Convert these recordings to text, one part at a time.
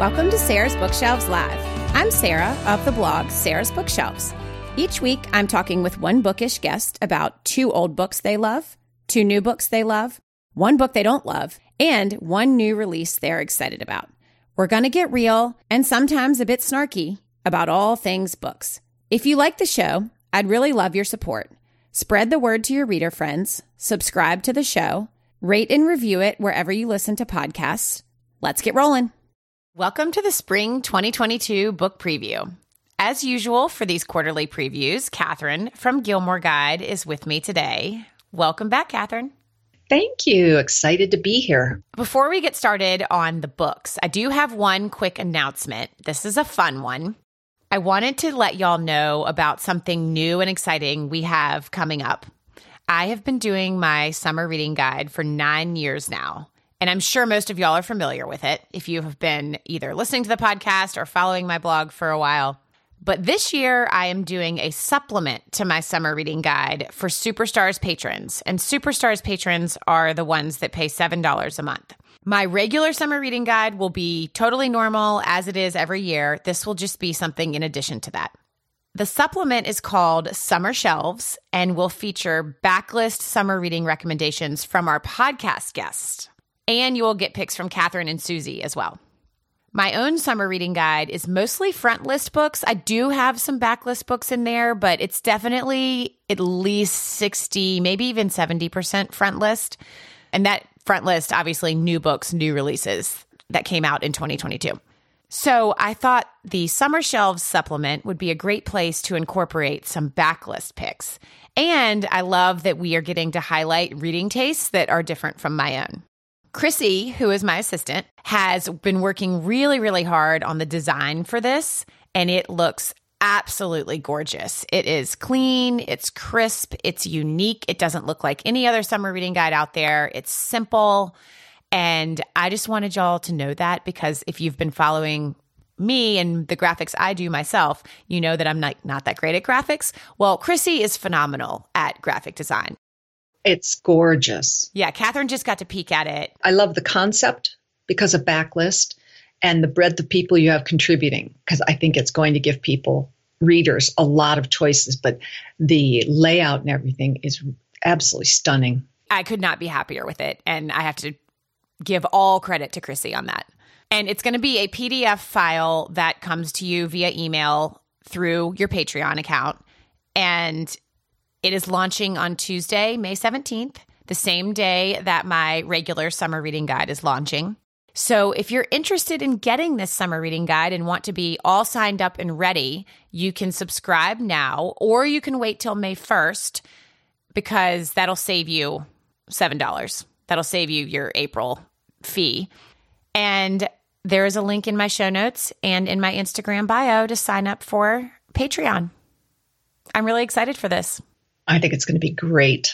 Welcome to Sarah's Bookshelves Live. I'm Sarah of the blog Sarah's Bookshelves. Each week, I'm talking with one bookish guest about 2 old books they love, 2 new books they love, 1 book they don't love, and 1 new release they're excited about. We're going to get real and sometimes a bit snarky about all things books. If you like the show, I'd really love your support. Spread the word to your reader friends, subscribe to the show, rate and review it wherever you listen to podcasts. Let's get rolling. Welcome to the Spring 2022 book preview. As usual for these quarterly previews, Catherine from Gilmore Guide is with me today. Welcome back, Catherine. Thank you. Excited to be here. Before we get started on the books, I do have one quick announcement. This is a fun one. I wanted to let y'all know about something new and exciting we have coming up. I have been doing my summer reading guide for 9 years now. And I'm sure most of y'all are familiar with it if you have been either listening to the podcast or following my blog for a while. But this year, I am doing a supplement to my summer reading guide for Superstars patrons. And Superstars patrons are the ones that pay $7 a month. My regular summer reading guide will be totally normal as it is every year. This will just be something in addition to that. The supplement is called Summer Shelves and will feature backlist summer reading recommendations from our podcast guests. And you will get picks from Catherine and Susie as well. My own summer reading guide is mostly front list books. I do have some backlist books in there, but it's definitely at least 60, maybe even 70% front list. And that front list, obviously, new books, new releases that came out in 2022. So I thought the Summer Shelves supplement would be a great place to incorporate some backlist picks. And I love that we are getting to highlight reading tastes that are different from my own. Chrissy, who is my assistant, has been working really, really hard on the design for this, and it looks absolutely gorgeous. It is clean, it's crisp, it's unique. It doesn't look like any other summer reading guide out there. It's simple, and I just wanted y'all to know that because if you've been following me and the graphics I do myself, you know that I'm not that great at graphics. Well, Chrissy is phenomenal at graphic design. It's gorgeous. Yeah, Catherine just got to peek at it. I love the concept because of backlist and the breadth of people you have contributing, because I think it's going to give readers, a lot of choices, but the layout and everything is absolutely stunning. I could not be happier with it, and I have to give all credit to Chrissy on that. And it's going to be a PDF file that comes to you via email through your Patreon account, and it is launching on Tuesday, May 17th, the same day that my regular summer reading guide is launching. So if you're interested in getting this summer reading guide and want to be all signed up and ready, you can subscribe now, or you can wait till May 1st because that'll save you $7. That'll save you your April fee. And there is a link in my show notes and in my Instagram bio to sign up for Patreon. I'm really excited for this. I think it's going to be great.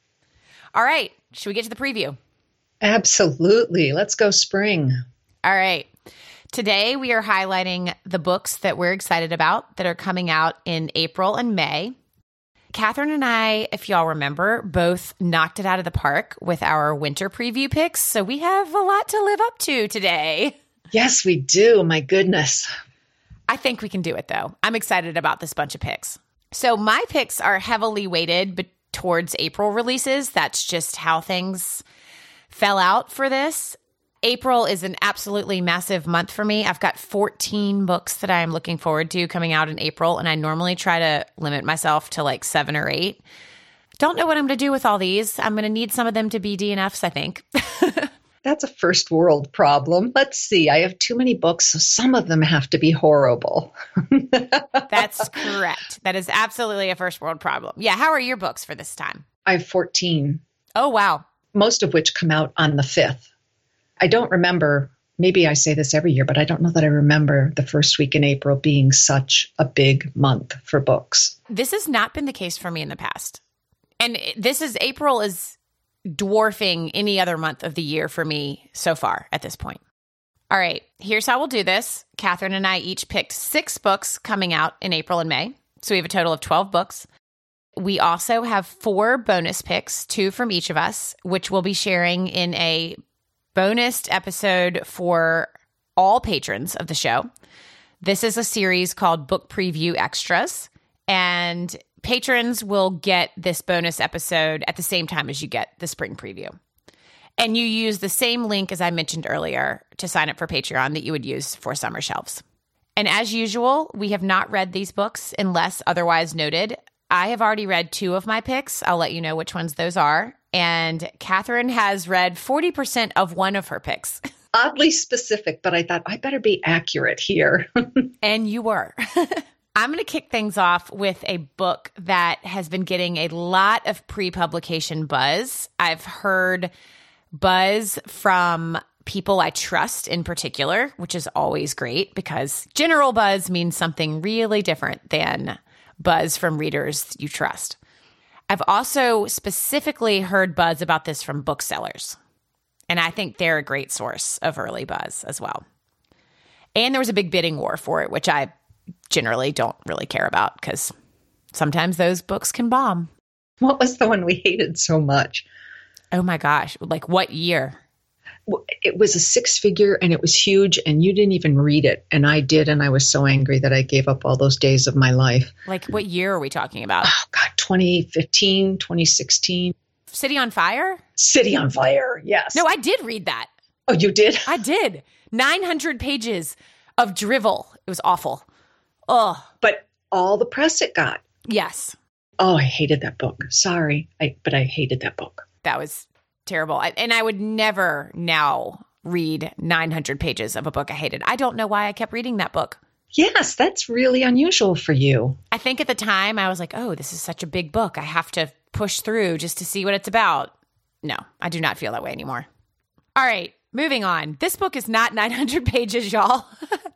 All right. Should we get to the preview? Absolutely. Let's go spring. All right. Today, we are highlighting the books that we're excited about that are coming out in April and May. Catherine and I, if y'all remember, both knocked it out of the park with our winter preview picks. So we have a lot to live up to today. Yes, we do. My goodness. I think we can do it, though. I'm excited about this bunch of picks. So my picks are heavily weighted towards April releases. That's just how things fell out for this. April is an absolutely massive month for me. I've got 14 books that I'm looking forward to coming out in April, and I normally try to limit myself to like 7 or 8. Don't know what I'm going to do with all these. I'm going to need some of them to be DNFs, I think. That's a first world problem. Let's see. I have too many books, so some of them have to be horrible. That's correct. That is absolutely a first world problem. Yeah. How are your books for this time? I have 14. Oh, wow. Most of which come out on the 5th. I don't remember, maybe I say this every year, but I don't know that I remember the first week in April being such a big month for books. This has not been the case for me in the past. And April is dwarfing any other month of the year for me so far at this point. All right, here's how we'll do this. Catherine and I each picked 6 books coming out in April and May. So we have a total of 12 books. We also have 4 bonus picks, 2 from each of us, which we'll be sharing in a bonus episode for all patrons of the show. This is a series called Book Preview Extras, and patrons will get this bonus episode at the same time as you get the spring preview. And you use the same link as I mentioned earlier to sign up for Patreon that you would use for Summer Shelves. And as usual, we have not read these books unless otherwise noted. I have already read 2 of my picks. I'll let you know which ones those are. And Catherine has read 40% of one of her picks. Oddly specific, but I thought I better be accurate here. And you were. I'm going to kick things off with a book that has been getting a lot of pre-publication buzz. I've heard buzz from people I trust in particular, which is always great because general buzz means something really different than buzz from readers you trust. I've also specifically heard buzz about this from booksellers, and I think they're a great source of early buzz as well. And there was a big bidding war for it, which I generally don't really care about because sometimes those books can bomb. What was the one we hated so much? Oh my gosh. Like what year? It was a 6-figure and it was huge and you didn't even read it. And I did. And I was so angry that I gave up all those days of my life. Like what year are we talking about? Oh God, 2015, 2016. City on Fire? City on Fire. Yes. No, I did read that. Oh, you did? I did. 900 pages of drivel. It was awful. Oh, but all the press it got. Yes. Oh, I hated that book. Sorry. But I hated that book. That was terrible. And I would never now read 900 pages of a book I hated. I don't know why I kept reading that book. Yes, that's really unusual for you. I think at the time I was like, oh, this is such a big book. I have to push through just to see what it's about. No, I do not feel that way anymore. All right, moving on. This book is not 900 pages, y'all.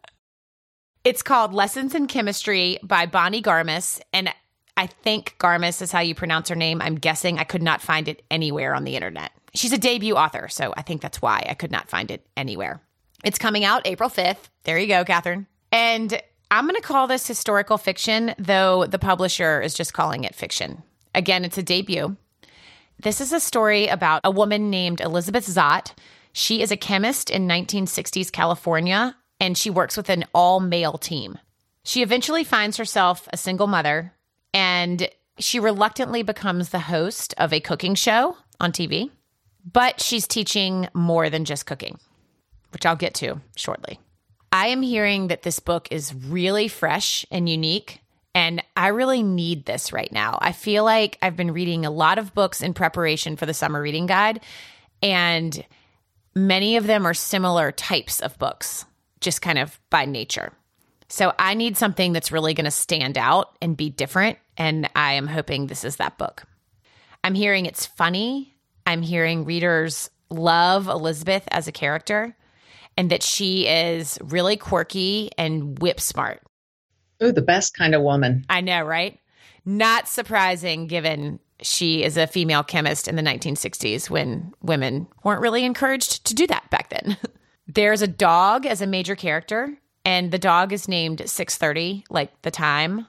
It's called Lessons in Chemistry by Bonnie Garmus. And I think Garmus is how you pronounce her name. I'm guessing. I could not find it anywhere on the internet. She's a debut author, so I think that's why I could not find it anywhere. It's coming out April 5th. There you go, Catherine. And I'm going to call this historical fiction, though the publisher is just calling it fiction. Again, it's a debut. This is a story about a woman named Elizabeth Zott. She is a chemist in 1960s California, and she works with an all-male team. She eventually finds herself a single mother, and she reluctantly becomes the host of a cooking show on TV. But she's teaching more than just cooking, which I'll get to shortly. I am hearing that this book is really fresh and unique, and I really need this right now. I feel like I've been reading a lot of books in preparation for the summer reading guide, and many of them are similar types of books, just kind of by nature. So I need something that's really going to stand out and be different, and I am hoping this is that book. I'm hearing it's funny. I'm hearing readers love Elizabeth as a character and that she is really quirky and whip smart. Ooh, the best kind of woman. I know, right? Not surprising given she is a female chemist in the 1960s when women weren't really encouraged to do that back then. There's a dog as a major character, and the dog is named 630, like the time.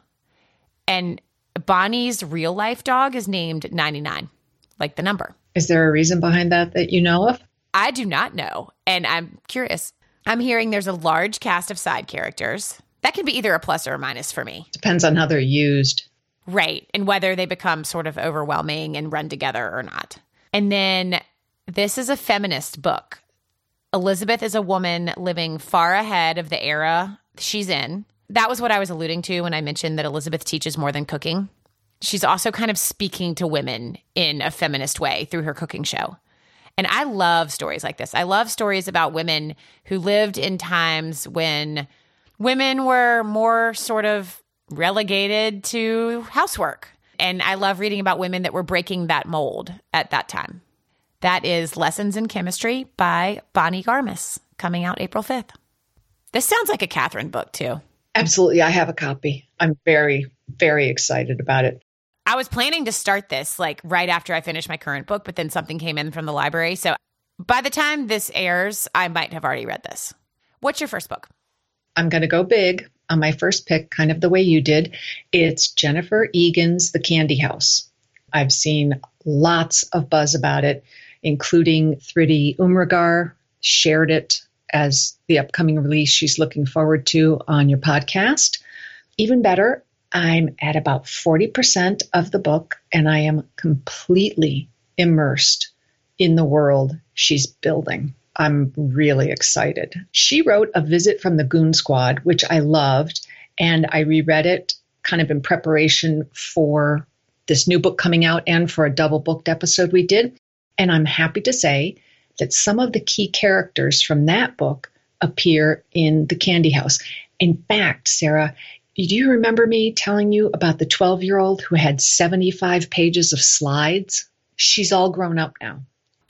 And Bonnie's real life dog is named 99, like the number. Is there a reason behind that you know of? I do not know, and I'm curious. I'm hearing there's a large cast of side characters. That can be either a plus or a minus for me. Depends on how they're used. Right, and whether they become sort of overwhelming and run together or not. And then this is a feminist book. Elizabeth is a woman living far ahead of the era she's in. That was what I was alluding to when I mentioned that Elizabeth teaches more than cooking. She's also kind of speaking to women in a feminist way through her cooking show. And I love stories like this. I love stories about women who lived in times when women were more sort of relegated to housework. And I love reading about women that were breaking that mold at that time. That is Lessons in Chemistry by Bonnie Garmus, coming out April 5th. This sounds like a Catherine book, too. Absolutely. I have a copy. I'm very, very excited about it. I was planning to start this like right after I finished my current book, but then something came in from the library. So by the time this airs, I might have already read this. What's your first book? I'm going to go big on my first pick, kind of the way you did. It's Jennifer Egan's The Candy House. I've seen lots of buzz about it, including Thridi Umrigar shared it as the upcoming release she's looking forward to on your podcast. Even better, I'm at about 40% of the book, and I am completely immersed in the world she's building. I'm really excited. She wrote A Visit from the Goon Squad, which I loved, and I reread it kind of in preparation for this new book coming out and for a double booked episode we did. And I'm happy to say that some of the key characters from that book appear in The Candy House. In fact, Sarah, do you remember me telling you about the 12-year-old who had 75 pages of slides? She's all grown up now.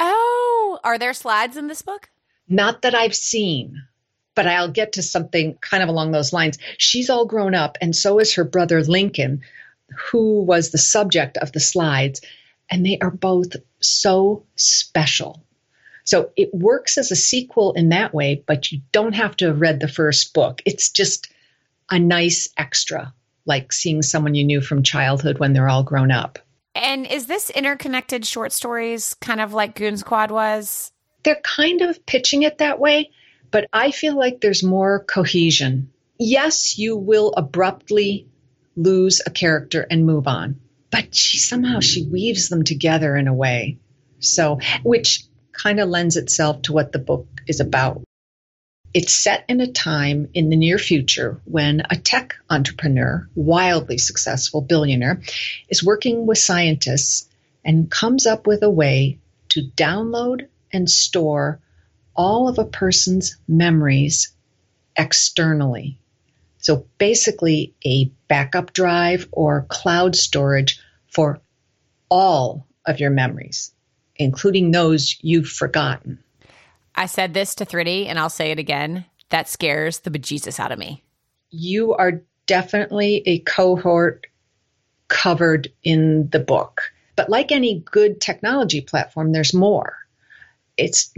Oh, are there slides in this book? Not that I've seen, but I'll get to something kind of along those lines. She's all grown up, and so is her brother Lincoln, who was the subject of the slides, and they are both so special. So it works as a sequel in that way, but you don't have to have read the first book. It's just a nice extra, like seeing someone you knew from childhood when they're all grown up. And is this interconnected short stories kind of like Goon Squad was? They're kind of pitching it that way, but I feel like there's more cohesion. Yes, you will abruptly lose a character and move on, but she weaves them together in a way. So, which kind of lends itself to what the book is about. It's set in a time in the near future when a tech entrepreneur, wildly successful billionaire, is working with scientists and comes up with a way to download and store all of a person's memories externally. So basically a backup drive or cloud storage for all of your memories, including those you've forgotten. I said this to Thritty, and I'll say it again. That scares the bejesus out of me. You are definitely a cohort covered in the book. But like any good technology platform, there's more. It's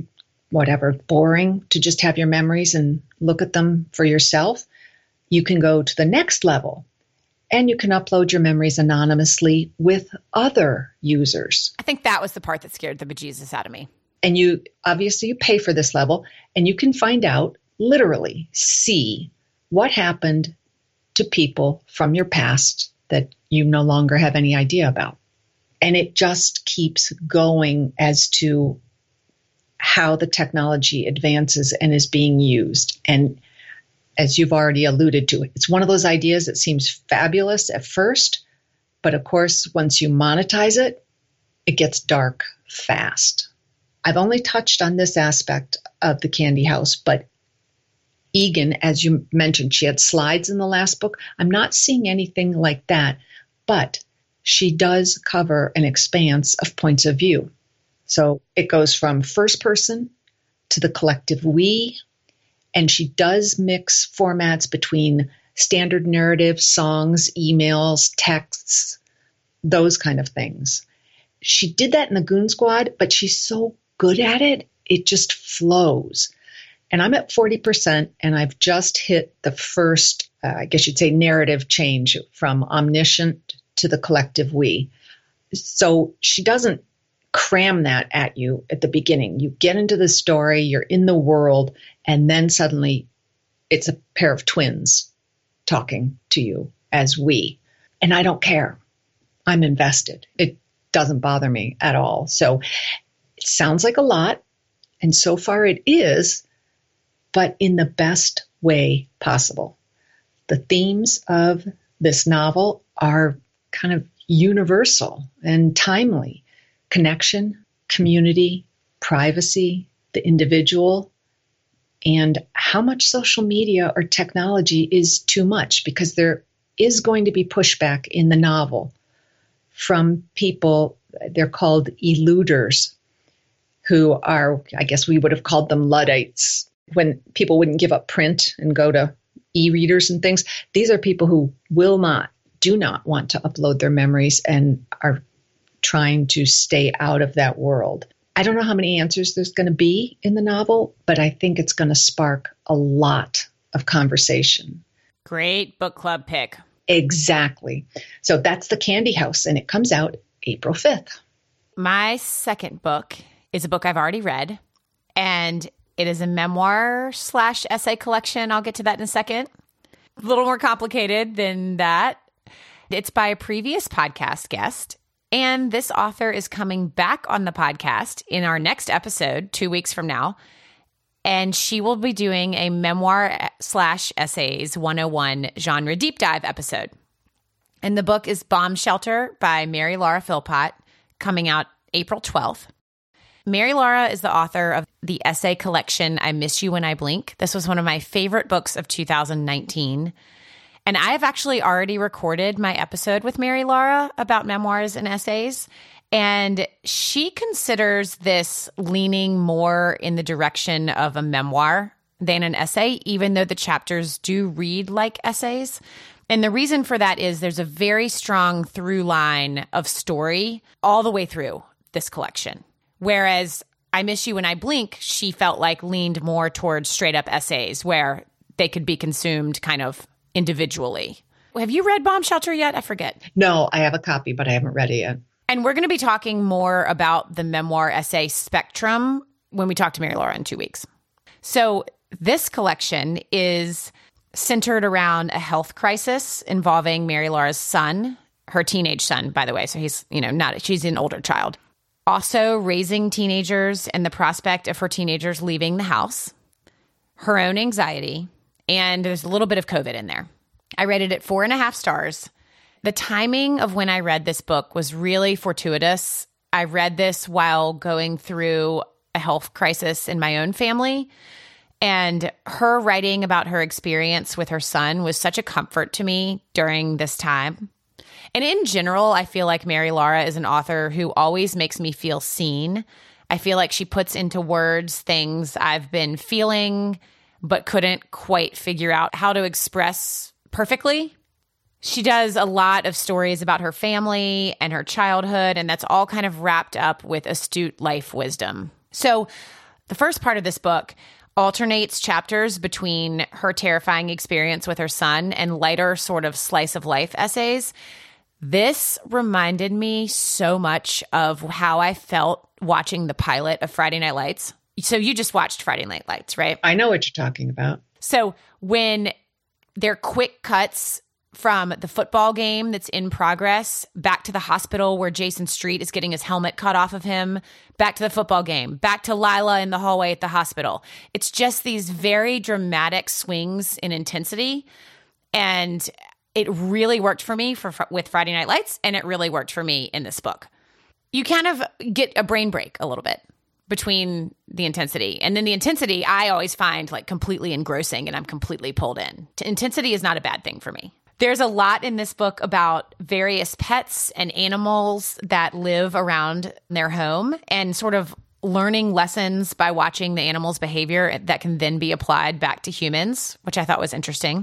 boring to just have your memories and look at them for yourself. You can go to the next level, and you can upload your memories anonymously with other users. I think that was the part that scared the bejesus out of me. And you pay for this level, and you can find out, literally see what happened to people from your past that you no longer have any idea about. And it just keeps going as to how the technology advances and is being used. And as you've already alluded to, it's one of those ideas that seems fabulous at first, but of course, once you monetize it, it gets dark fast. I've only touched on this aspect of the Candy House, but Egan, as you mentioned, she had slides in the last book. I'm not seeing anything like that, but she does cover an expanse of points of view. So it goes from first person to the collective we, and she does mix formats between standard narrative, songs, emails, texts, those kind of things. She did that in the Goon Squad, but she's so good at it, it just flows. And I'm at 40%, and I've just hit the first, I guess you'd say, narrative change from omniscient to the collective we. So she doesn't cram that at you at the beginning. You get into the story, you're in the world, and then suddenly it's a pair of twins talking to you as we. And I don't care. I'm invested. It doesn't bother me at all. So it sounds like a lot, and so far it is, but in the best way possible. The themes of this novel are kind of universal and timely. Connection, community, privacy, the individual, and how much social media or technology is too much, because there is going to be pushback in the novel from people, they're called eluders, who are, I guess we would have called them Luddites, when people wouldn't give up print and go to e-readers and things. These are people who do not want to upload their memories and are trying to stay out of that world. I don't know how many answers there's going to be in the novel, but I think it's going to spark a lot of conversation. Great book club pick. Exactly. So that's The Candy House, and it comes out April 5th. My second book is a book I've already read, and It is a memoir/essay collection. I'll get to that in a second. A little more complicated than that. It's by a previous podcast guest. And this author is coming back on the podcast in our next episode, 2 weeks from now. And she will be doing a memoir/essays 101 genre deep dive episode. And the book is Bomb Shelter by Mary Laura Philpott, coming out April 12th. Mary Laura is the author of the essay collection, I Miss You When I Blink. This was one of my favorite books of 2019. And I have actually already recorded my episode with Mary Laura about memoirs and essays. And she considers this leaning more in the direction of a memoir than an essay, even though the chapters do read like essays. And the reason for that is there's a very strong through line of story all the way through this collection. Whereas I Miss You When I Blink, she felt like leaned more towards straight up essays where they could be consumed kind of individually. Have you read Bomb Shelter yet? I forget. No, I have a copy, but I haven't read it yet. And we're going to be talking more about the memoir essay spectrum when we talk to Mary Laura in 2 weeks. So this collection is centered around a health crisis involving Mary Laura's son, her teenage son, by the way. So he's, she's an older child. Also raising teenagers and the prospect of her teenagers leaving the house, her own anxiety, and there's a little bit of COVID in there. I rated it 4.5 stars. The timing of when I read this book was really fortuitous. I read this while going through a health crisis in my own family. And her writing about her experience with her son was such a comfort to me during this time. And in general, I feel like Mary Laura is an author who always makes me feel seen. I feel like she puts into words things I've been feeling, but couldn't quite figure out how to express perfectly. She does a lot of stories about her family and her childhood, and that's all kind of wrapped up with astute life wisdom. So the first part of this book alternates chapters between her terrifying experience with her son and lighter sort of slice of life essays. This reminded me so much of how I felt watching the pilot of Friday Night Lights. So you just watched Friday Night Lights, right? I know what you're talking about. So when they're quick cuts from the football game that's in progress, back to the hospital where Jason Street is getting his helmet cut off of him, back to the football game, back to Lila in the hallway at the hospital. It's just these very dramatic swings in intensity. And it really worked for me with Friday Night Lights, and it really worked for me in this book. You kind of get a brain break a little bit between the intensity. And then the intensity I always find like completely engrossing, and I'm completely pulled in. Intensity is not a bad thing for me. There's a lot in this book about various pets and animals that live around their home and sort of learning lessons by watching the animals' behavior that can then be applied back to humans, which I thought was interesting.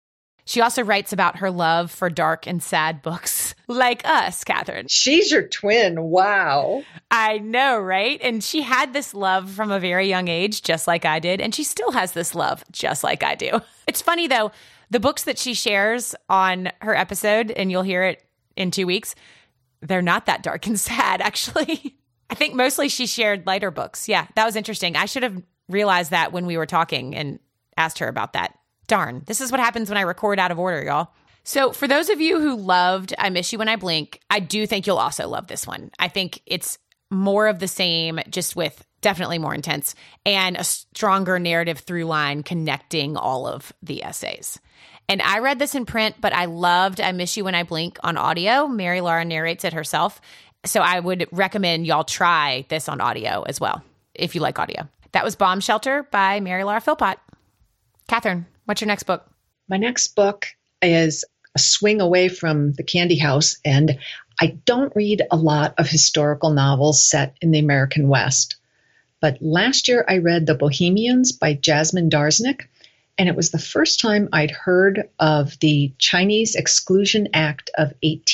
She also writes about her love for dark and sad books like us, Catherine. She's your twin. Wow. I know, right? And she had this love from a very young age, just like I did. And she still has this love, just like I do. It's funny, though. The books that she shares on her episode, and you'll hear it in 2 weeks, they're not that dark and sad, actually. I think mostly she shared lighter books. Yeah, that was interesting. I should have realized that when we were talking and asked her about that. Darn, this is what happens when I record out of order, y'all. So for those of you who loved I Miss You When I Blink, I do think you'll also love this one. I think it's more of the same, just with definitely more intense and a stronger narrative through line connecting all of the essays. And I read this in print, but I loved I Miss You When I Blink on audio. Mary Laura narrates it herself. So I would recommend y'all try this on audio as well, if you like audio. That was Bomb Shelter by Mary Laura Philpott. Catherine, what's your next book? My next book is a swing away from the candy house, and I don't read a lot of historical novels set in the American West. But last year I read The Bohemians by Jasmine Darznik, and it was the first time I'd heard of the Chinese Exclusion Act of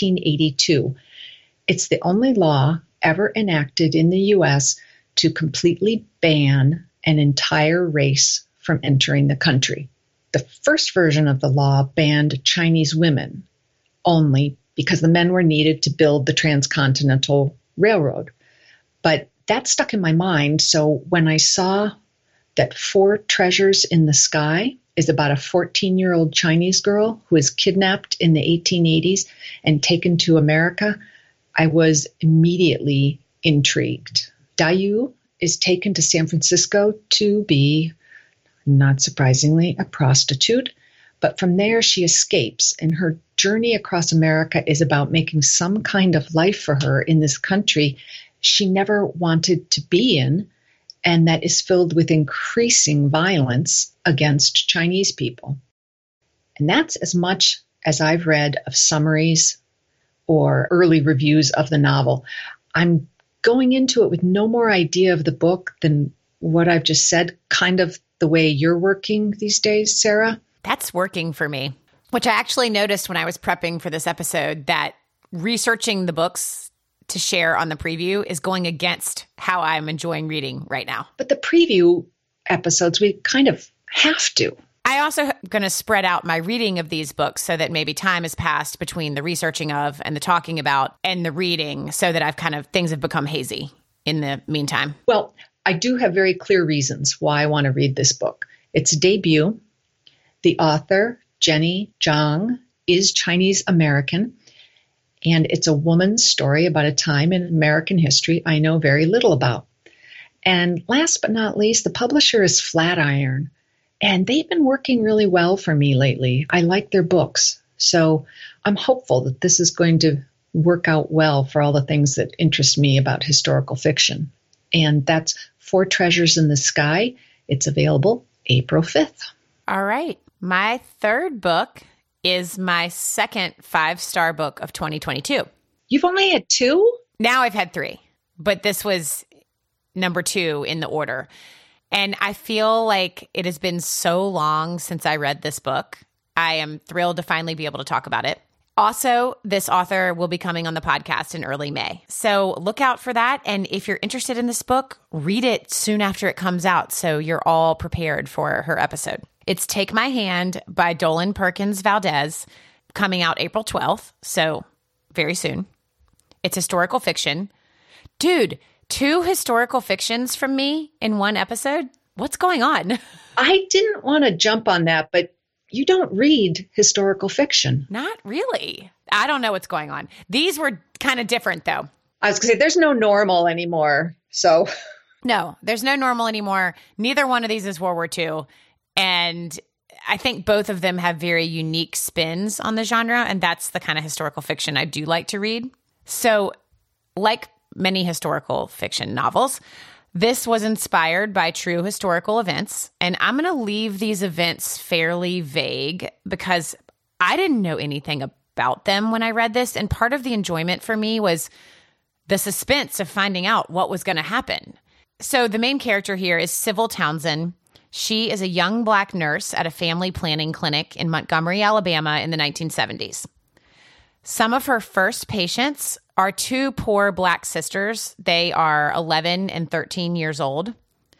1882. It's the only law ever enacted in the U.S. to completely ban an entire race from entering the country. The first version of the law banned Chinese women only because the men were needed to build the transcontinental railroad. But that stuck in my mind, so when I saw that Four Treasures in the Sky is about a 14-year-old Chinese girl who is kidnapped in the 1880s and taken to America, I was immediately intrigued. Dayu is taken to San Francisco to be, not surprisingly, a prostitute. But from there, she escapes, and her journey across America is about making some kind of life for her in this country she never wanted to be in, and that is filled with increasing violence against Chinese people. And that's as much as I've read of summaries or early reviews of the novel. I'm going into it with no more idea of the book than what I've just said, kind of the way you're working these days, Sarah. That's working for me, which I actually noticed when I was prepping for this episode, that researching the books to share on the preview is going against how I'm enjoying reading right now. But the preview episodes, we kind of have to. I also am going to spread out my reading of these books so that maybe time has passed between the researching of and the talking about and the reading, so that things have become hazy in the meantime. Well, I do have very clear reasons why I want to read this book. It's a debut. The author, Jenny Zhang, is Chinese American, and it's a woman's story about a time in American history I know very little about. And last but not least, the publisher is Flatiron, and they've been working really well for me lately. I like their books, so I'm hopeful that this is going to work out well for all the things that interest me about historical fiction. And that's Four Treasures in the Sky. It's available April 5th. All right. My third book is my second 5-star book of 2022. You've only had 2? Now I've had 3, but this was number 2 in the order. And I feel like it has been so long since I read this book. I am thrilled to finally be able to talk about it. Also, this author will be coming on the podcast in early May. So look out for that. And if you're interested in this book, read it soon after it comes out so you're all prepared for her episode. It's Take My Hand by Dolan Perkins Valdez, coming out April 12th, so very soon. It's historical fiction. Dude, 2 historical fictions from me in one episode? What's going on? I didn't want to jump on that, but you don't read historical fiction. Not really. I don't know what's going on. These were kind of different, though. I was going to say, there's no normal anymore, so. No, there's no normal anymore. Neither one of these is World War II. And I think both of them have very unique spins on the genre, and that's the kind of historical fiction I do like to read. So, like many historical fiction novels, this was inspired by true historical events, and I'm going to leave these events fairly vague because I didn't know anything about them when I read this, and part of the enjoyment for me was the suspense of finding out what was going to happen. So the main character here is Sybil Townsend. She is a young Black nurse at a family planning clinic in Montgomery, Alabama in the 1970s. Some of her first patients are 2 poor Black sisters. They are 11 and 13 years old.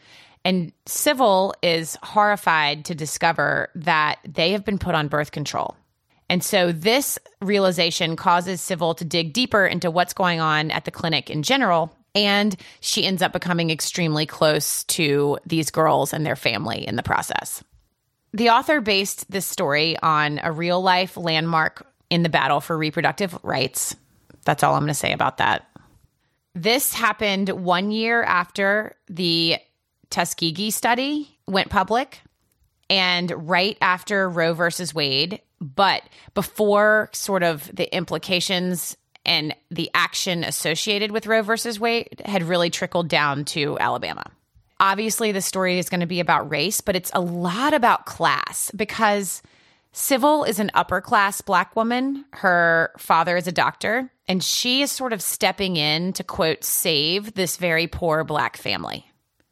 And Sybil is horrified to discover that they have been put on birth control. And so this realization causes Sybil to dig deeper into what's going on at the clinic in general. And she ends up becoming extremely close to these girls and their family in the process. The author based this story on a real-life landmark in the battle for reproductive rights. That's all I'm going to say about that. This happened 1 year after the Tuskegee study went public and right after Roe versus Wade, but before sort of the implications and the action associated with Roe versus Wade had really trickled down to Alabama. Obviously, the story is going to be about race, but it's a lot about class because Sybil is an upper-class Black woman. Her father is a doctor, and she is sort of stepping in to, quote, save this very poor Black family.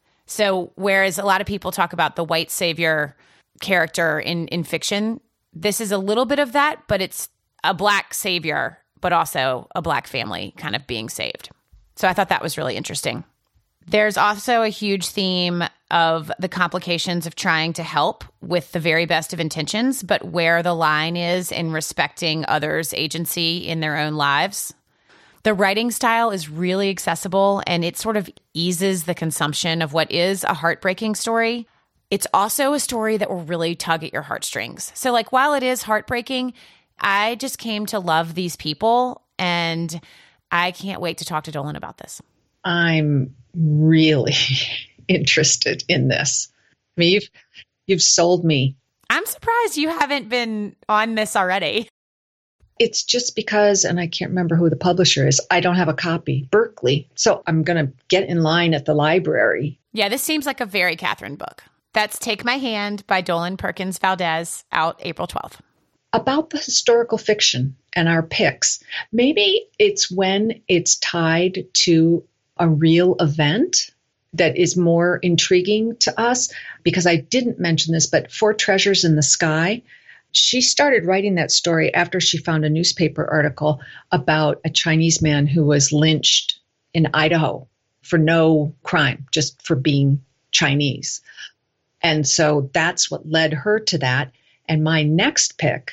So whereas a lot of people talk about the white savior character in fiction, this is a little bit of that, but it's a Black savior, but also a Black family kind of being saved. So I thought that was really interesting. There's also a huge theme of the complications of trying to help with the very best of intentions, but where the line is in respecting others' agency in their own lives. The writing style is really accessible, and it sort of eases the consumption of what is a heartbreaking story. it's also a story that will really tug at your heartstrings. So like, while it is heartbreaking, I just came to love these people, and I can't wait to talk to Dolen about this. I'm really interested in this. I mean, you've sold me. I'm surprised you haven't been on this already. It's just because, and I can't remember who the publisher is, I don't have a copy, Berkeley. So I'm going to get in line at the library. Yeah, this seems like a very Catherine book. That's Take My Hand by Dolen Perkins Valdez, out April 12th. About the historical fiction and our picks, maybe it's when it's tied to a real event that is more intriguing to us, because I didn't mention this, but Four Treasures in the Sky, she started writing that story after she found a newspaper article about a Chinese man who was lynched in Idaho for no crime, just for being Chinese. And so that's what led her to that. And my next pick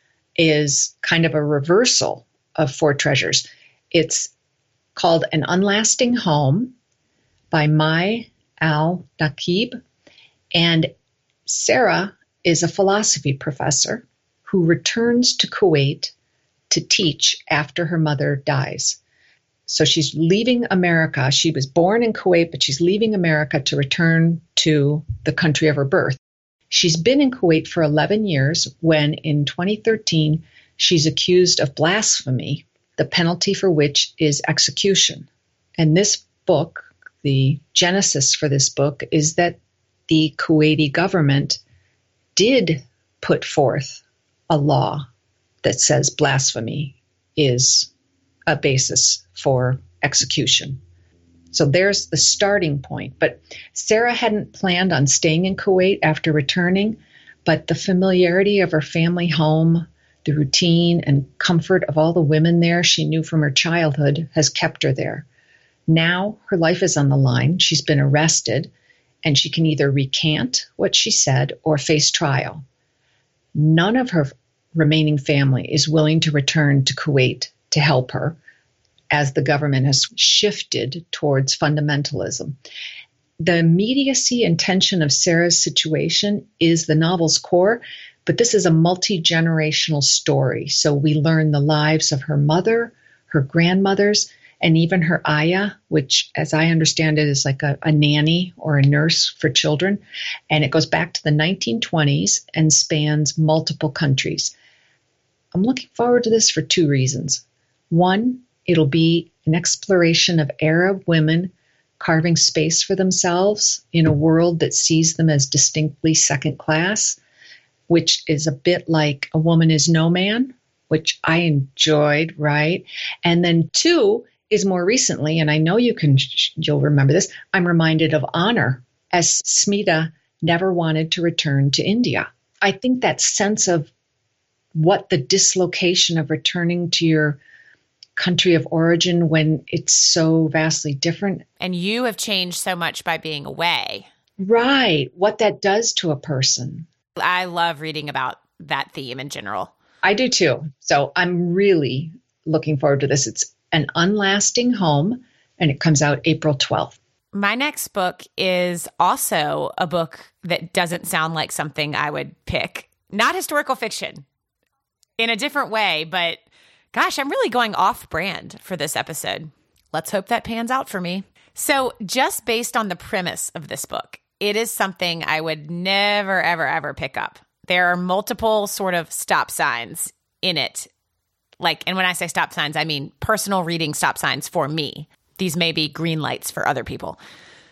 is kind of a reversal of Four Treasures. It's called An Unlasting Home by Mai Al-Nakib. And Sarah is a philosophy professor who returns to Kuwait to teach after her mother dies. So she's leaving America. She was born in Kuwait, but she's leaving America to return to the country of her birth. She's been in Kuwait for 11 years when, in 2013, she's accused of blasphemy, the penalty for which is execution. And this book, the genesis for this book, is that the Kuwaiti government did put forth a law that says blasphemy is a basis for execution. So there's the starting point. But Sarah hadn't planned on staying in Kuwait after returning, but the familiarity of her family home, the routine and comfort of all the women there she knew from her childhood has kept her there. Now her life is on the line. She's been arrested, and she can either recant what she said or face trial. None of her remaining family is willing to return to Kuwait to help her, as the government has shifted towards fundamentalism. The immediacy and tension of Sarah's situation is the novel's core, but this is a multi-generational story. So we learn the lives of her mother, her grandmothers, and even her ayah, which, as I understand it, is like a nanny or a nurse for children. And it goes back to the 1920s and spans multiple countries. I'm looking forward to this for two reasons. One, it'll be an exploration of Arab women carving space for themselves in a world that sees them as distinctly second class, which is a bit like A Woman is No Man, which I enjoyed, right? And then two is more recently, and I know you'll remember this, I'm reminded of Honor, as Smita never wanted to return to India. I think that sense of what the dislocation of returning to your country of origin when it's so vastly different. And you have changed so much by being away. Right. What that does to a person. I love reading about that theme in general. I do too. So I'm really looking forward to this. It's An Unlasting Home, and it comes out April 12th. My next book is also a book that doesn't sound like something I would pick. Not historical fiction, in a different way, but gosh, I'm really going off brand for this episode. Let's hope that pans out for me. So just based on the premise of this book, it is something I would never, ever, ever pick up. There are multiple sort of stop signs in it. And when I say stop signs, I mean personal reading stop signs for me. These may be green lights for other people.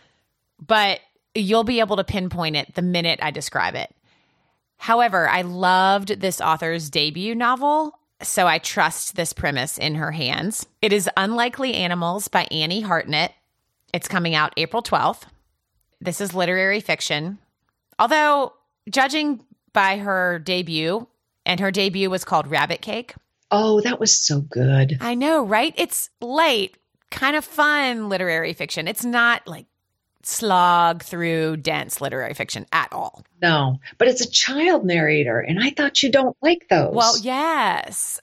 But you'll be able to pinpoint it the minute I describe it. However, I loved this author's debut novel, so I trust this premise in her hands. It is Unlikely Animals by Annie Hartnett. It's coming out April 12th. This is literary fiction. Although, judging by her debut, and her debut was called Rabbit Cake. Oh, that was so good. I know, right? It's light, kind of fun literary fiction. It's not like slog through dense literary fiction at all. No, but it's a child narrator, and I thought you don't like those. Well, yes.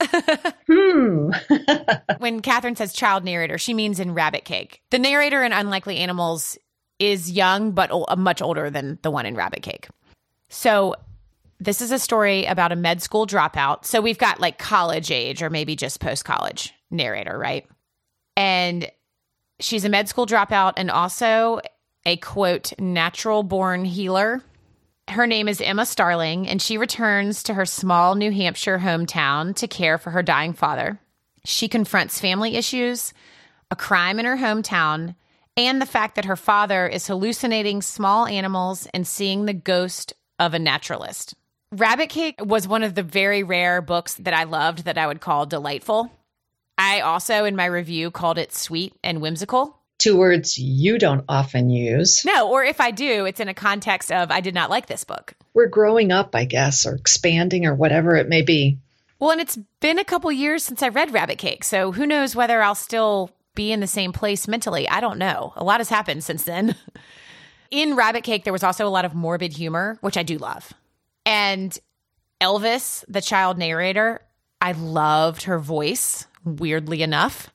When Catherine says child narrator, she means in Rabbit Cake. The narrator in Unlikely Animals is young, but much older than the one in Rabbit Cake. So this is a story about a med school dropout. So we've got like college age or maybe just post-college narrator, right? And she's a med school dropout and also a, quote, natural-born healer. Her name is Emma Starling, and she returns to her small New Hampshire hometown to care for her dying father. She confronts family issues, a crime in her hometown, and the fact that her father is hallucinating small animals and seeing the ghost of a naturalist. Rabbit Cake was one of the very rare books that I loved that I would call delightful. I also, in my review, called it sweet and whimsical. 2 words you don't often use. No, or if I do, it's in a context of I did not like this book. We're growing up, I guess, or expanding or whatever it may be. Well, and it's been a couple years since I read Rabbit Cake, so who knows whether I'll still be in the same place mentally. I don't know. A lot has happened since then. In Rabbit Cake, there was also a lot of morbid humor, which I do love. And Elvis, the child narrator, I loved her voice, weirdly enough.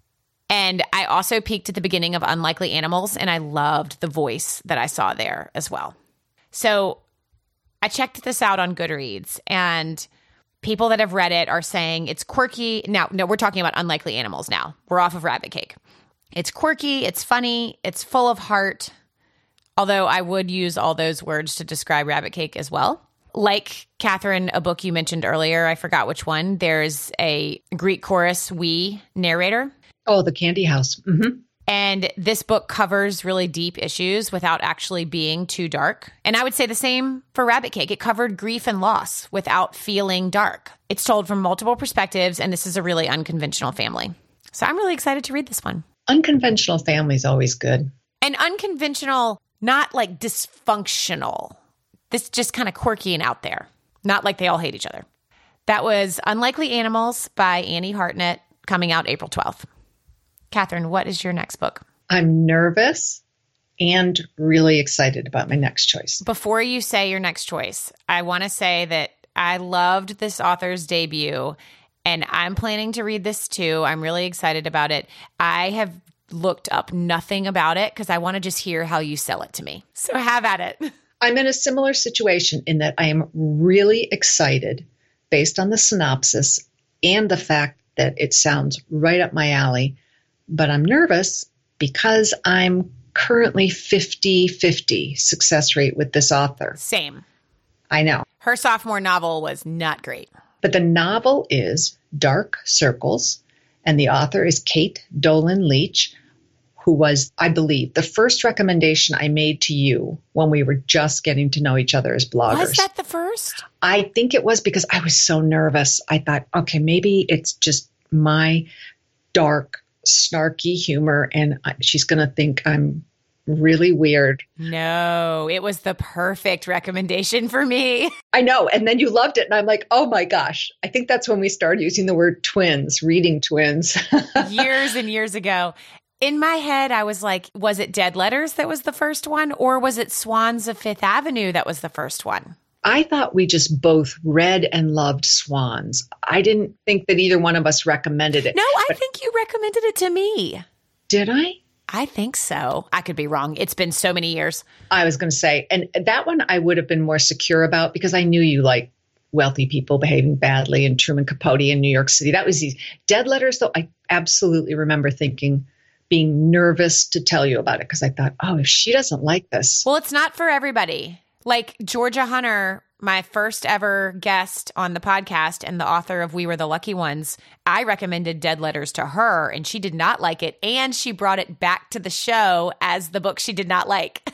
And I also peeked at the beginning of Unlikely Animals, and I loved the voice that I saw there as well. So I checked this out on Goodreads, and people that have read it are saying it's quirky. Now, no, we're talking about Unlikely Animals now. We're off of Rabbit Cake. It's quirky, it's funny, it's full of heart, although I would use all those words to describe Rabbit Cake as well. Like, Catherine, a book you mentioned earlier, I forgot which one, there's a Greek chorus we narrator. Oh, The Candy House. Mm-hmm. And this book covers really deep issues without actually being too dark. And I would say the same for Rabbit Cake. It covered grief and loss without feeling dark. It's told from multiple perspectives, and this is a really unconventional family. So I'm really excited to read this one. Unconventional family is always good. And unconventional, not like dysfunctional. This is just kind of quirky and out there. Not like they all hate each other. That was Unlikely Animals by Annie Hartnett, coming out April 12th. Catherine, what is your next book? I'm nervous and really excited about my next choice. Before you say your next choice, I want to say that I loved this author's debut, and I'm planning to read this too. I'm really excited about it. I have looked up nothing about it because I want to just hear how you sell it to me. So have at it. I'm in a similar situation in that I am really excited based on the synopsis and the fact that it sounds right up my alley. But I'm nervous because I'm currently 50-50 success rate with this author. Same. I know. Her sophomore novel was not great. But the novel is Dark Circles, and the author is Kate Dolan Leach, who was, I believe, the first recommendation I made to you when we were just getting to know each other as bloggers. Was that the first? I think it was because I was so nervous. I thought, okay, maybe it's just my dark, snarky humor, and she's going to think I'm really weird. No, it was the perfect recommendation for me. I know. And then you loved it. And I'm like, oh my gosh. I think that's when we started using the word twins, reading twins. Years and years ago. In my head, I was like, was it Dead Letters that was the first one? Or was it Swans of Fifth Avenue that was the first one? I thought we just both read and loved Swans. I didn't think that either one of us recommended it. No, I think you recommended it to me. Did I? I think so. I could be wrong. It's been so many years. I was going to say, and that one I would have been more secure about because I knew you like wealthy people behaving badly and Truman Capote in New York City. That was easy. Dead Letters, though, I absolutely remember being nervous to tell you about it because I thought, oh, if she doesn't like this. Well, it's not for everybody. Like Georgia Hunter, my first ever guest on the podcast and the author of We Were the Lucky Ones, I recommended Dead Letters to her and she did not like it. And she brought it back to the show as the book she did not like,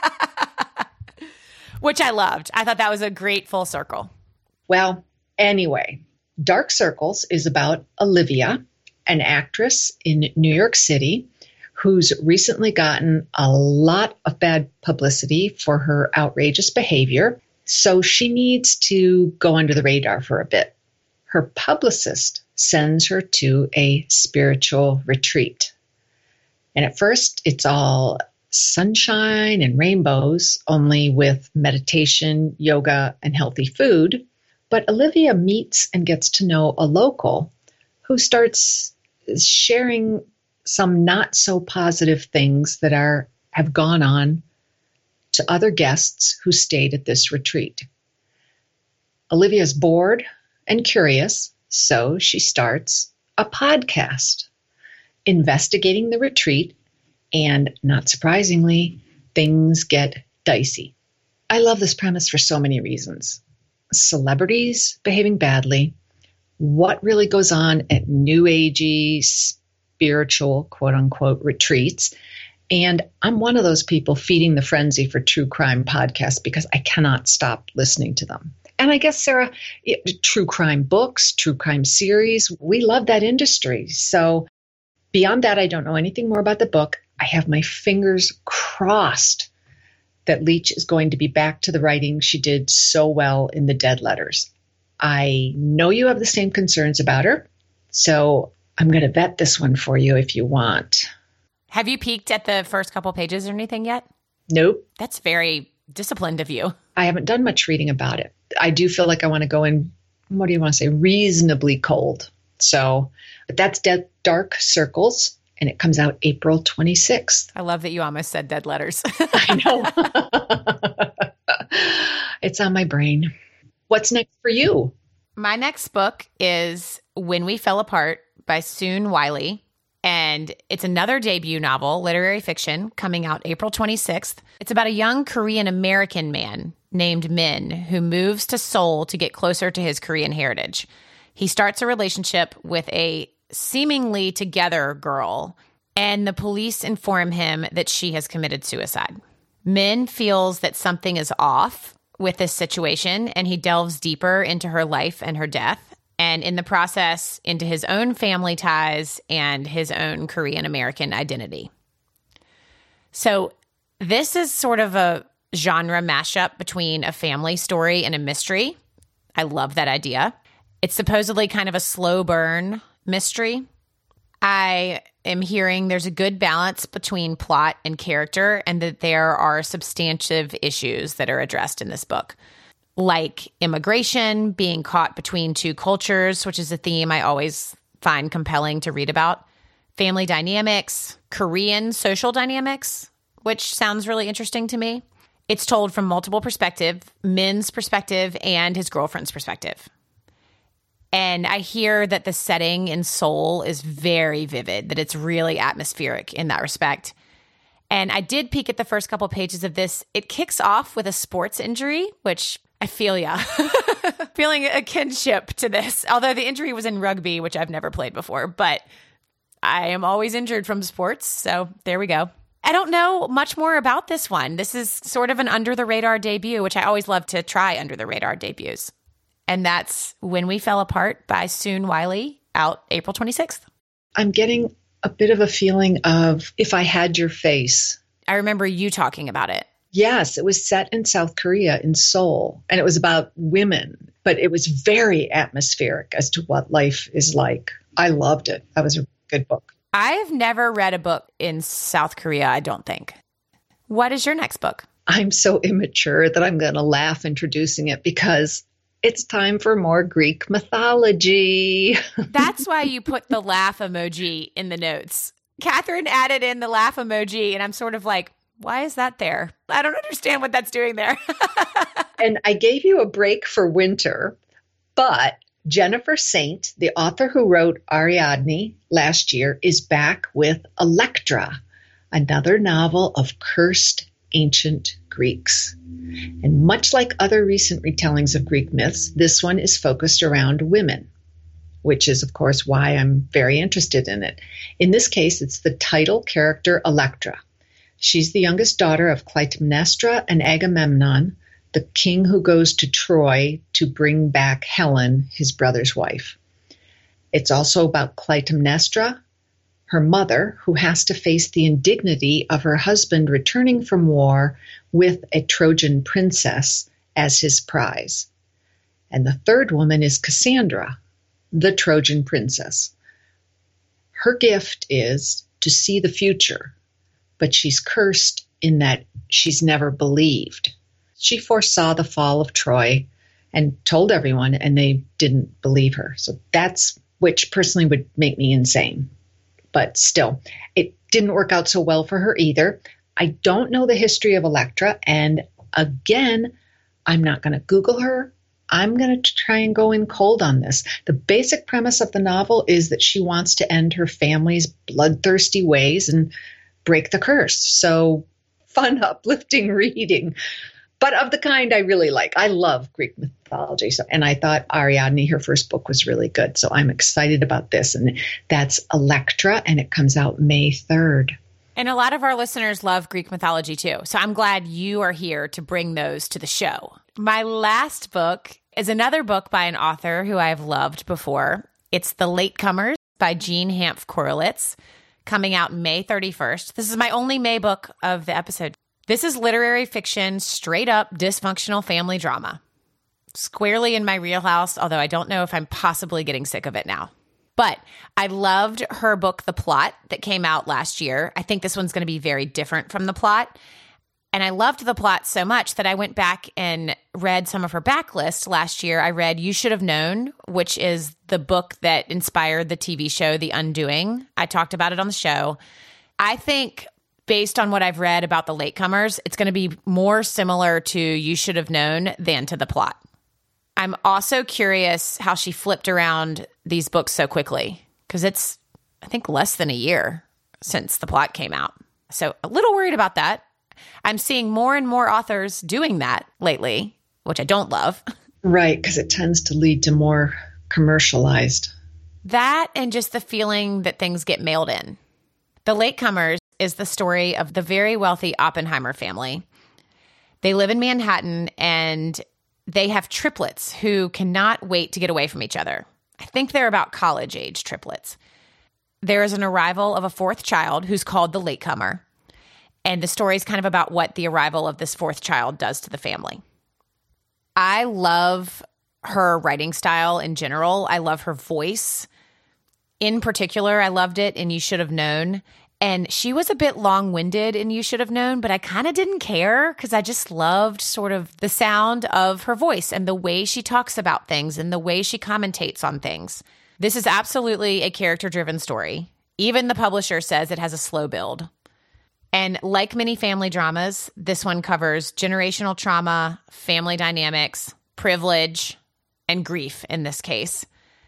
which I loved. I thought that was a great full circle. Well, anyway, Dark Circles is about Olivia, an actress in New York City who's recently gotten a lot of bad publicity for her outrageous behavior. So she needs to go under the radar for a bit. Her publicist sends her to a spiritual retreat. And at first, it's all sunshine and rainbows, only with meditation, yoga, and healthy food. But Olivia meets and gets to know a local who starts sharing some not so positive things that are have gone on to other guests who stayed at this retreat. Olivia's bored and curious, so she starts a podcast investigating the retreat, and not surprisingly, things get dicey. I love this premise for so many reasons. Celebrities behaving badly, what really goes on at new agey, spiritual, quote unquote, retreats. And I'm one of those people feeding the frenzy for true crime podcasts because I cannot stop listening to them. And I guess, Sarah, true crime books, true crime series, we love that industry. So beyond that, I don't know anything more about the book. I have my fingers crossed that Leach is going to be back to the writing she did so well in The Dead Letters. I know you have the same concerns about her, so I'm going to vet this one for you if you want. Have you peeked at the first couple pages or anything yet? Nope. That's very disciplined of you. I haven't done much reading about it. I do feel like I want to go in, what do you want to say, reasonably cold. So, but that's Dark Circles, and it comes out April 26th. I love that you almost said Dead Letters. I know. It's on my brain. What's next for you? My next book is When We Fell Apart by Soon Wiley. And it's another debut novel, literary fiction, coming out April 26th. It's about a young Korean American man named Min who moves to Seoul to get closer to his Korean heritage. He starts a relationship with a seemingly together girl, and the police inform him that she has committed suicide. Min feels that something is off with this situation, and he delves deeper into her life and her death, and in the process, into his own family ties and his own Korean American identity. So this is sort of a genre mashup between a family story and a mystery. I love that idea. It's supposedly kind of a slow burn mystery. I am hearing there's a good balance between plot and character, and that there are substantive issues that are addressed in this book, like immigration, being caught between two cultures, which is a theme I always find compelling to read about, family dynamics, Korean social dynamics, which sounds really interesting to me. It's told from multiple perspectives, Min's perspective and his girlfriend's perspective. And I hear that the setting in Seoul is very vivid, that it's really atmospheric in that respect. And I did peek at the first couple pages of this. It kicks off with a sports injury, which I feel feeling a kinship to this. Although the injury was in rugby, which I've never played before, but I am always injured from sports. So there we go. I don't know much more about this one. This is sort of an under the radar debut, which I always love to try under the radar debuts. And that's When We Fell Apart by Soon Wiley, out April 26th. I'm getting a bit of a feeling of If I Had Your Face. I remember you talking about it. Yes, it was set in South Korea, in Seoul, and it was about women, but it was very atmospheric as to what life is like. I loved it. That was a good book. I've never read a book in South Korea, I don't think. What is your next book? I'm so immature that I'm going to laugh introducing it because it's time for more Greek mythology. That's why you put the laugh emoji in the notes. Catherine added in the laugh emoji, and I'm sort of like, why is that there? I don't understand what that's doing there. And I gave you a break for winter, but Jennifer Saint, the author who wrote Ariadne last year, is back with Electra, another novel of cursed ancient Greeks. And much like other recent retellings of Greek myths, this one is focused around women, which is, of course, why I'm very interested in it. In this case, it's the title character Electra. She's the youngest daughter of Clytemnestra and Agamemnon, the king who goes to Troy to bring back Helen, his brother's wife. It's also about Clytemnestra, her mother, who has to face the indignity of her husband returning from war with a Trojan princess as his prize. And the third woman is Cassandra, the Trojan princess. Her gift is to see the future, but she's cursed in that she's never believed. She foresaw the fall of Troy and told everyone, and they didn't believe her. So that's, which personally would make me insane. But still, it didn't work out so well for her either. I don't know the history of Electra. And again, I'm not going to Google her. I'm going to try and go in cold on this. The basic premise of the novel is that she wants to end her family's bloodthirsty ways and break the curse. So fun, uplifting reading, but of the kind I really like. I love Greek mythology. And I thought Ariadne, her first book, was really good. So I'm excited about this. And that's Electra, and it comes out May 3rd. And a lot of our listeners love Greek mythology too. So I'm glad you are here to bring those to the show. My last book is another book by an author who I've loved before. It's The Latecomers by Jean Hanff Korelitz, coming out May 31st. This is my only May book of the episode. This is literary fiction, straight up dysfunctional family drama. Squarely in my wheelhouse, although I don't know if I'm possibly getting sick of it now. But I loved her book, The Plot, that came out last year. I think this one's going to be very different from The Plot. And I loved The Plot so much that I went back and read some of her backlist last year. I read You Should Have Known, which is the book that inspired the TV show The Undoing. I talked about it on the show. I think based on what I've read about The Latecomers, it's going to be more similar to You Should Have Known than to The Plot. I'm also curious how she flipped around these books so quickly, because it's, I think, less than a year since The Plot came out. So a little worried about that. I'm seeing more and more authors doing that lately, which I don't love. Right, because it tends to lead to more commercialized. That and just the feeling that things get mailed in. The Latecomers is the story of the very wealthy Oppenheimer family. They live in Manhattan, and they have triplets who cannot wait to get away from each other. I think they're about college-age triplets. There is an arrival of a fourth child who's called the Latecomer. And the story is kind of about what the arrival of this fourth child does to the family. I love her writing style in general. I love her voice. In particular, I loved it in You Should Have Known. And she was a bit long-winded in You Should Have Known, but I kind of didn't care because I just loved sort of the sound of her voice and the way she talks about things and the way she commentates on things. This is absolutely a character-driven story. Even the publisher says it has a slow build. And like many family dramas, this one covers generational trauma, family dynamics, privilege, and grief in this case.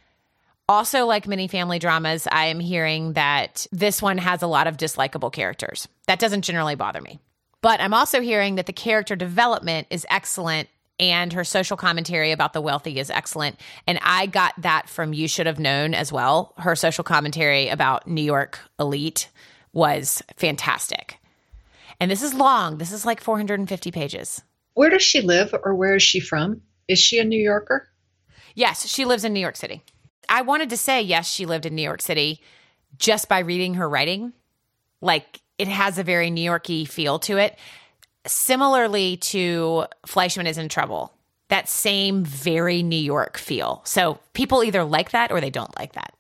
Also, like many family dramas, I am hearing that this one has a lot of dislikable characters. That doesn't generally bother me. But I'm also hearing that the character development is excellent and her social commentary about the wealthy is excellent. And I got that from You Should Have Known as well. Her social commentary about New York elite was fantastic. And this is long. This is like 450 pages. Where does she live, or where is she from? Is she a New Yorker? Yes, she lives in New York City. I wanted to say, yes, she lived in New York City just by reading her writing. Like, it has a very New York-y feel to it. Similarly to Fleischman is in Trouble. That same very New York feel. So people either like that or they don't like that.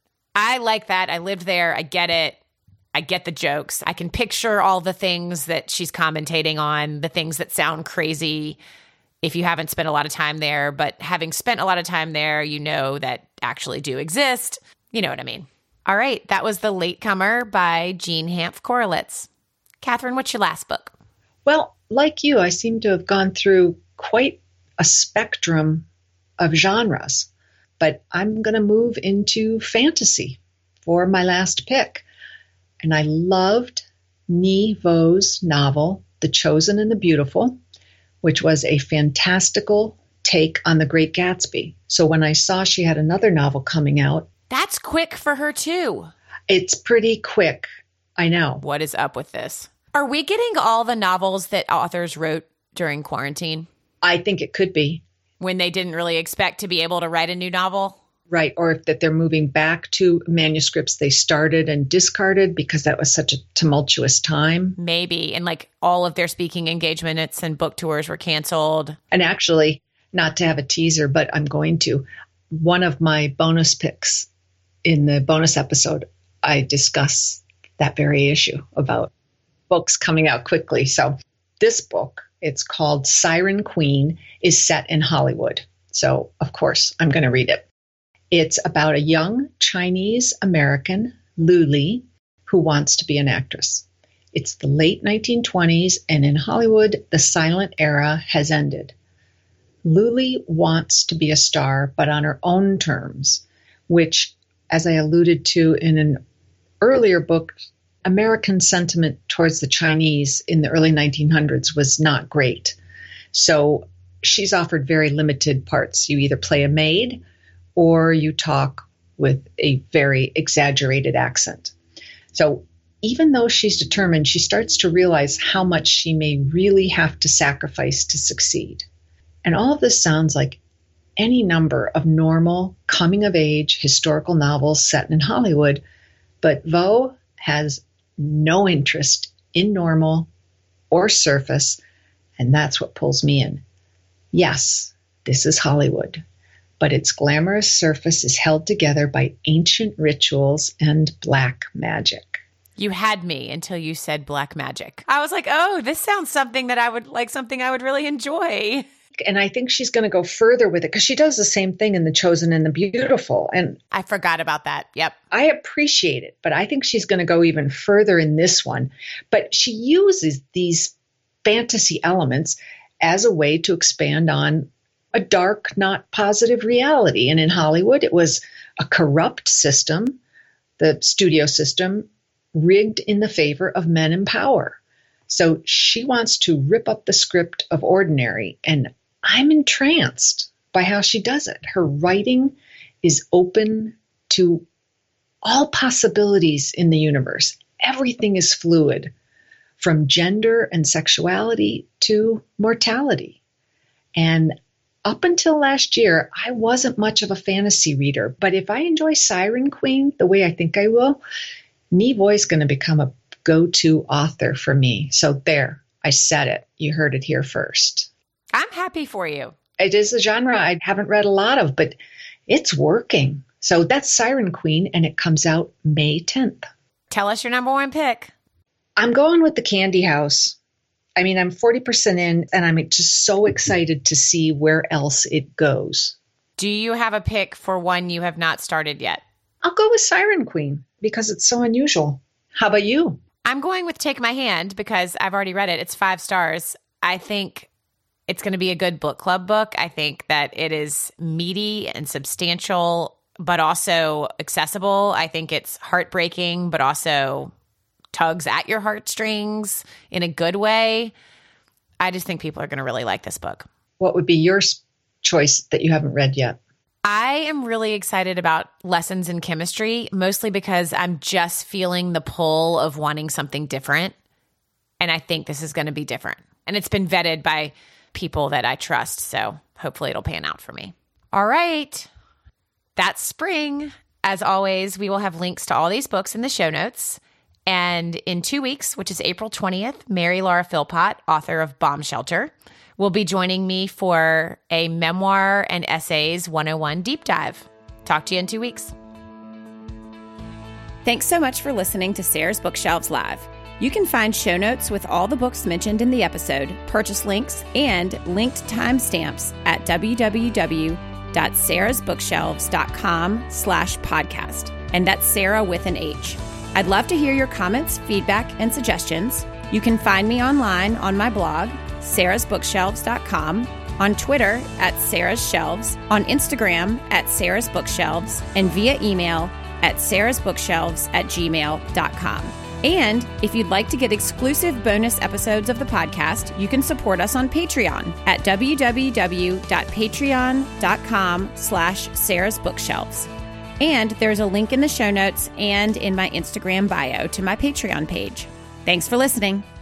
I like that. I lived there. I get it. I get the jokes. I can picture all the things that she's commentating on, the things that sound crazy if you haven't spent a lot of time there. But having spent a lot of time there, you know that actually do exist. You know what I mean? All right. That was The Latecomer by Jean Hanff Korelitz. Catherine, what's your last book? Well, like you, I seem to have gone through quite a spectrum of genres, but I'm going to move into fantasy for my last pick. And I loved Nhi Vo's novel, The Chosen and the Beautiful, which was a fantastical take on The Great Gatsby. So when I saw she had another novel coming out. That's quick for her too. It's pretty quick. I know. What is up with this? Are we getting all the novels that authors wrote during quarantine? I think it could be. When they didn't really expect to be able to write a new novel? Right. Or if that they're moving back to manuscripts they started and discarded because that was such a tumultuous time. Maybe. And like all of their speaking engagements and book tours were canceled. And actually, not to have a teaser, but I'm going to. One of my bonus picks in the bonus episode, I discuss that very issue about books coming out quickly. So this book, it's called Siren Queen, is set in Hollywood. So, of course, I'm going to read it. It's about a young Chinese American, Lu Li, who wants to be an actress. It's the late 1920s, and in Hollywood, the silent era has ended. Luli wants to be a star, but on her own terms, which, as I alluded to in an earlier book, American sentiment towards the Chinese in the early 1900s was not great. So she's offered very limited parts. You either play a maid or you talk with a very exaggerated accent. So even though she's determined, she starts to realize how much she may really have to sacrifice to succeed. And all of this sounds like any number of normal coming-of-age historical novels set in Hollywood, but Vo has no interest in normal or surface, and that's what pulls me in. Yes, this is Hollywood, but its glamorous surface is held together by ancient rituals and black magic. You had me until you said black magic. I was like, oh, this sounds something that I would like, something I would really enjoy. And I think she's going to go further with it because she does the same thing in The Chosen and the Beautiful. And I forgot about that. Yep. I appreciate it, but I think she's going to go even further in this one. But she uses these fantasy elements as a way to expand on a dark, not positive reality. And in Hollywood, it was a corrupt system, the studio system, rigged in the favor of men in power. So she wants to rip up the script of Ordinary, and I'm entranced by how she does it. Her writing is open to all possibilities in the universe. Everything is fluid, from gender and sexuality to mortality. And up until last year, I wasn't much of a fantasy reader, but if I enjoy Siren Queen the way I think I will, Nhi Voi is going to become a go-to author for me. So there, I said it. You heard it here first. I'm happy for you. It is a genre I haven't read a lot of, but it's working. So that's Siren Queen, and it comes out May 10th. Tell us your number one pick. I'm going with The Candy House. I mean, I'm 40% in, and I'm just so excited to see where else it goes. Do you have a pick for one you have not started yet? I'll go with Siren Queen because it's so unusual. How about you? I'm going with Take My Hand because I've already read it. It's 5 stars. I think it's going to be a good book club book. I think that it is meaty and substantial, but also accessible. I think it's heartbreaking, but also tugs at your heartstrings in a good way. I just think people are going to really like this book. What would be your choice that you haven't read yet? I am really excited about Lessons in Chemistry, mostly because I'm just feeling the pull of wanting something different. And I think this is going to be different. And it's been vetted by people that I trust. So hopefully it'll pan out for me. All right. That's spring. As always, we will have links to all these books in the show notes. And in 2 weeks, which is April 20th, Mary Laura Philpott, author of Bomb Shelter, will be joining me for a Memoir and Essays 101 deep dive. Talk to you in 2 weeks. Thanks so much for listening to Sarah's Bookshelves Live. You can find show notes with all the books mentioned in the episode, purchase links, and linked timestamps at www.sarahsbookshelves.com/podcast. And that's Sarah with an H. I'd love to hear your comments, feedback, and suggestions. You can find me online on my blog, sarahsbookshelves.com, on Twitter @sarahsshelves, on Instagram @sarahsbookshelves, and via email at sarahsbookshelves@gmail.com. And if you'd like to get exclusive bonus episodes of the podcast, you can support us on Patreon at www.patreon.com/sarahsbookshelves. And there's a link in the show notes and in my Instagram bio to my Patreon page. Thanks for listening.